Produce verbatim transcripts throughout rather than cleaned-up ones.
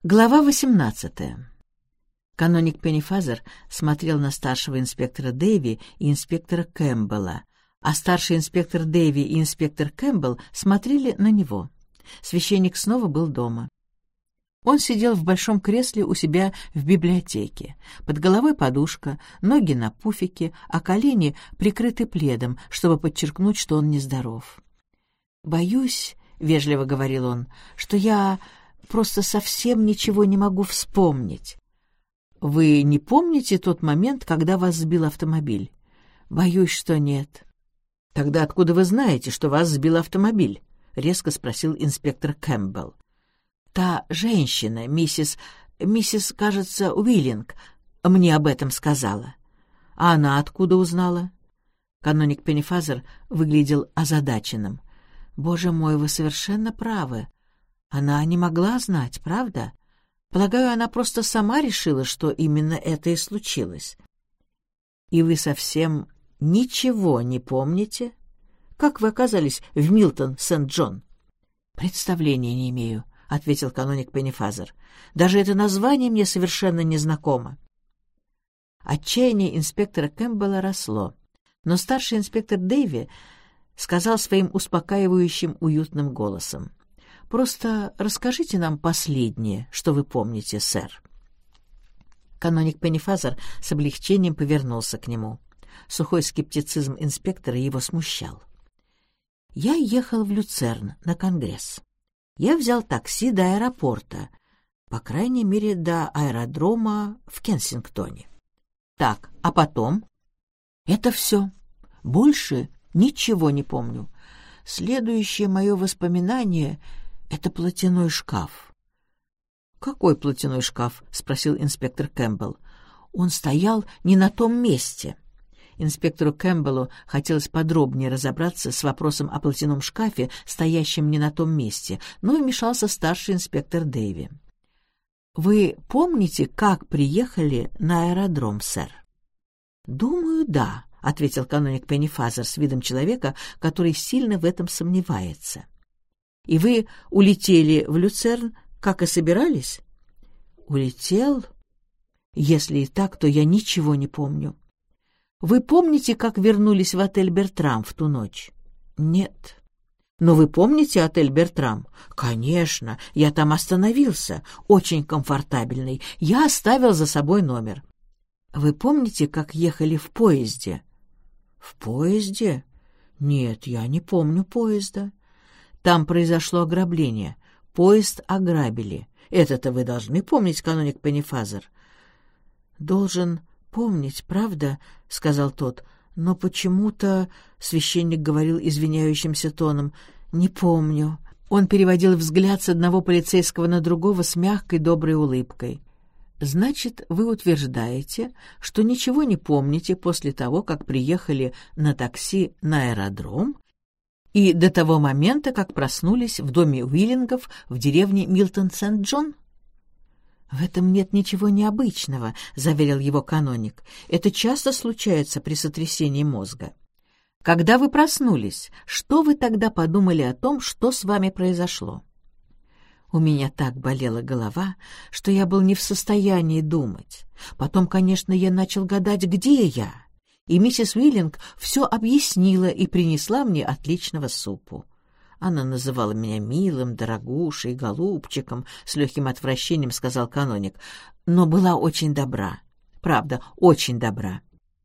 Глава восемнадцатая. Каноник Пеннифазер смотрел на старшего инспектора Дэви и инспектора Кэмпбелла, а старший инспектор Дэви и инспектор Кэмпбелл смотрели на него. Священник снова был дома. Он сидел в большом кресле у себя в библиотеке. Под головой подушка, ноги на пуфике, а колени прикрыты пледом, чтобы подчеркнуть, что он нездоров. «Боюсь, — вежливо говорил он, — что я просто совсем ничего не могу вспомнить». «Вы не помните тот момент, когда вас сбил автомобиль?» «Боюсь, что нет». «Тогда откуда вы знаете, что вас сбил автомобиль?» — резко спросил инспектор Кэмпбелл. «Та женщина, миссис... миссис, кажется, Уиллинг, мне об этом сказала». «А она откуда узнала?» Каноник Пеннифазер выглядел озадаченным. «Боже мой, вы совершенно правы. Она не могла знать, правда? Полагаю, она просто сама решила, что именно это и случилось». «И вы совсем ничего не помните? Как вы оказались в Милтон-Сент-Джон?» «Представления не имею», — ответил каноник Пеннифазер. «Даже это название мне совершенно незнакомо». Отчаяние инспектора Кэмпбелла росло, но старший инспектор Дэви сказал своим успокаивающим уютным голосом: «Просто расскажите нам последнее, что вы помните, сэр». Каноник Пеннифазер с облегчением повернулся к нему. Сухой скептицизм инспектора его смущал. «Я ехал в Люцерн на конгресс. Я взял такси до аэропорта, по крайней мере, до аэродрома в Кенсингтоне. Так, а потом? Это все. Больше ничего не помню. Следующее мое воспоминание — это платяной шкаф». «Какой платяной шкаф?» — спросил инспектор Кэмпбелл. «Он стоял не на том месте». Инспектору Кэмпбеллу хотелось подробнее разобраться с вопросом о платяном шкафе, стоящем не на том месте, но вмешался старший инспектор Дэви. «Вы помните, как приехали на аэродром, сэр?» «Думаю, да», — ответил каноник Пеннифазер с видом человека, который сильно в этом сомневается. «И вы улетели в Люцерн, как и собирались?» «Улетел? Если и так, то я ничего не помню». «Вы помните, как вернулись в отель «Бертрам» в ту ночь?» «Нет». «Но вы помните отель «Бертрам»?» «Конечно, я там остановился, очень комфортабельный. Я оставил за собой номер». «Вы помните, как ехали в поезде?» «В поезде? Нет, я не помню поезда». «Там произошло ограбление. Поезд ограбили. Это-то вы должны помнить, каноник Пеннифазер». «Должен помнить, правда?» — сказал тот. «Но почему-то...» — священник говорил извиняющимся тоном. «Не помню». Он переводил взгляд с одного полицейского на другого с мягкой доброй улыбкой. «Значит, вы утверждаете, что ничего не помните после того, как приехали на такси на аэродром и до того момента, как проснулись в доме Уиллингов в деревне Милтон-Сент-Джон?» «В этом нет ничего необычного», — заверил его каноник. «Это часто случается при сотрясении мозга. Когда вы проснулись, что вы тогда подумали о том, что с вами произошло?» У меня так болела голова, что я был не в состоянии думать. Потом, конечно, я начал гадать, где я, и миссис Уиллинг все объяснила и принесла мне отличного супу. Она называла меня милым, дорогушей, голубчиком, с легким отвращением сказал каноник, но была очень добра. Правда, очень добра.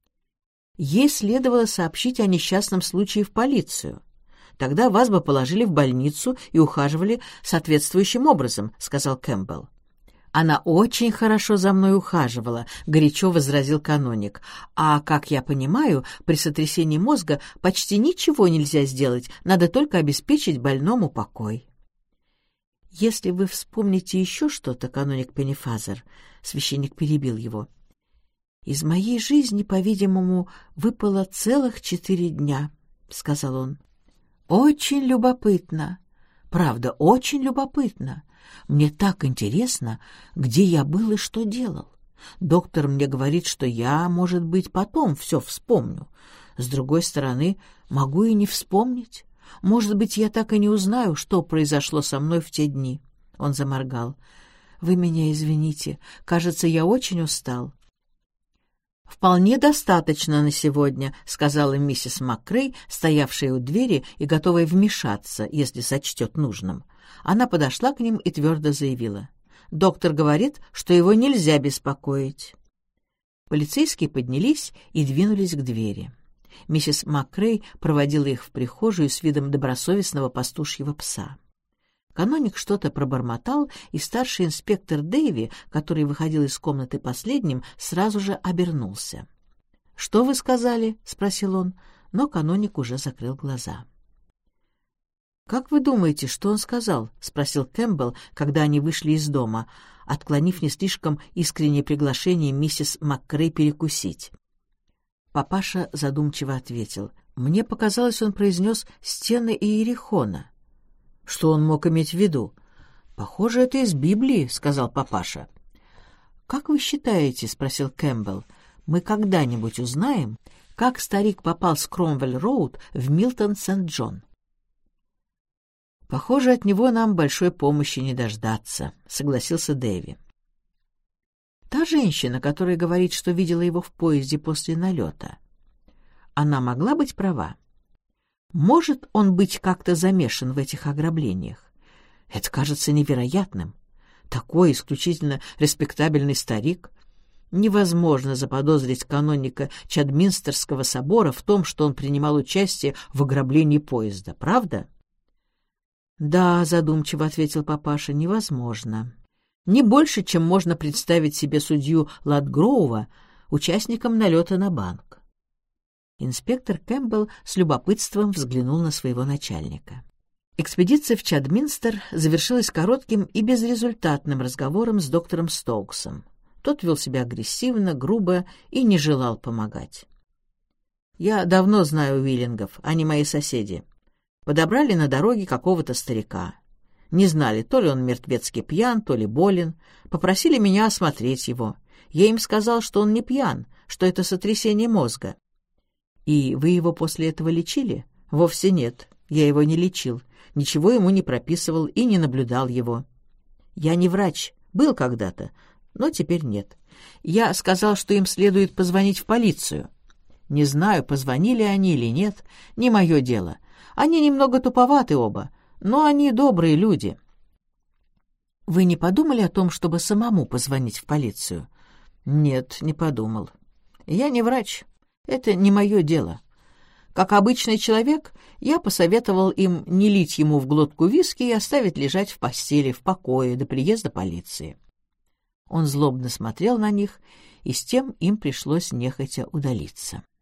Ей следовало сообщить о несчастном случае в полицию. Тогда вас бы положили в больницу и ухаживали соответствующим образом, сказал Кэмпбелл. «Она очень хорошо за мной ухаживала», — горячо возразил каноник. «А, как я понимаю, при сотрясении мозга почти ничего нельзя сделать, надо только обеспечить больному покой». «Если вы вспомните еще что-то, каноник Пеннифазер», — священник перебил его, — «из моей жизни, по-видимому, выпало целых четыре дня», — сказал он. «Очень любопытно. Правда, очень любопытно. Мне так интересно, где я был и что делал. Доктор мне говорит, что я, может быть, потом все вспомню. С другой стороны, могу и не вспомнить. Может быть, я так и не узнаю, что произошло со мной в те дни». Он заморгал. «Вы меня извините. Кажется, я очень устал». «Вполне достаточно на сегодня», — сказала миссис МакКрей, стоявшая у двери и готовая вмешаться, если сочтет нужным. Она подошла к ним и твердо заявила: «Доктор говорит, что его нельзя беспокоить». Полицейские поднялись и двинулись к двери. Миссис МакКрей проводила их в прихожую с видом добросовестного пастушьего пса. Каноник что-то пробормотал, и старший инспектор Дэйви, который выходил из комнаты последним, сразу же обернулся. «Что вы сказали?» — спросил он, но каноник уже закрыл глаза. «Как вы думаете, что он сказал?» — спросил Кэмпбелл, когда они вышли из дома, отклонив не слишком искреннее приглашение миссис МакКрей перекусить. Папаша задумчиво ответил: «Мне показалось, он произнес «стены Иерихона». Что он мог иметь в виду? «Похоже, это из Библии», — сказал папаша. «Как вы считаете, — спросил Кэмпбелл, — мы когда-нибудь узнаем, как старик попал с Кромвель-Роуд в Милтон-Сент-Джон?» «Похоже, от него нам большой помощи не дождаться», — согласился Дэви. «Та женщина, которая говорит, что видела его в поезде после налета, она могла быть права? Может он быть как-то замешан в этих ограблениях? Это кажется невероятным. Такой исключительно респектабельный старик. Невозможно заподозрить каноника Чадминстерского собора в том, что он принимал участие в ограблении поезда, правда?» «Да», — задумчиво ответил папаша, — «невозможно. Не больше, чем можно представить себе судью Ладгроува участником налета на банк». Инспектор Кэмпбелл с любопытством взглянул на своего начальника. Экспедиция в Чадминстер завершилась коротким и безрезультатным разговором с доктором Стоуксом. Тот вел себя агрессивно, грубо и не желал помогать. «Я давно знаю Уиллингов, они мои соседи. Подобрали на дороге какого-то старика. Не знали, то ли он мертвецки пьян, то ли болен. Попросили меня осмотреть его. Я им сказал, что он не пьян, что это сотрясение мозга». «И вы его после этого лечили?» «Вовсе нет, я его не лечил, ничего ему не прописывал и не наблюдал его. Я не врач, был когда-то, но теперь нет. Я сказал, что им следует позвонить в полицию. Не знаю, позвонили они или нет, не мое дело. Они немного туповаты оба, но они добрые люди». «Вы не подумали о том, чтобы самому позвонить в полицию?» «Нет, не подумал. Я не врач, это не мое дело. Как обычный человек, я посоветовал им не лить ему в глотку виски и оставить лежать в постели, в покое до приезда полиции». Он злобно смотрел на них, и с тем им пришлось нехотя удалиться.